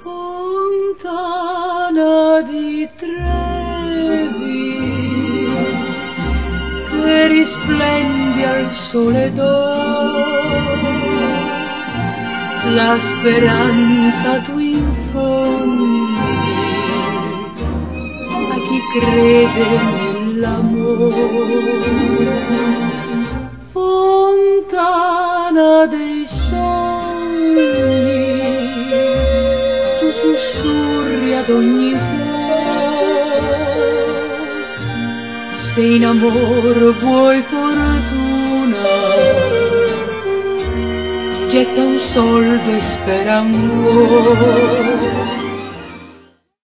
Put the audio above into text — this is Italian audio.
Fontana di Trevi, che risplendi al sole d'oro, la speranza tu infondi a chi crede nell'amore. Fontana dei sogni, tu sussurri ad ogni voce, se in amor vuoi fortuna, getta un soldo e spera ancora.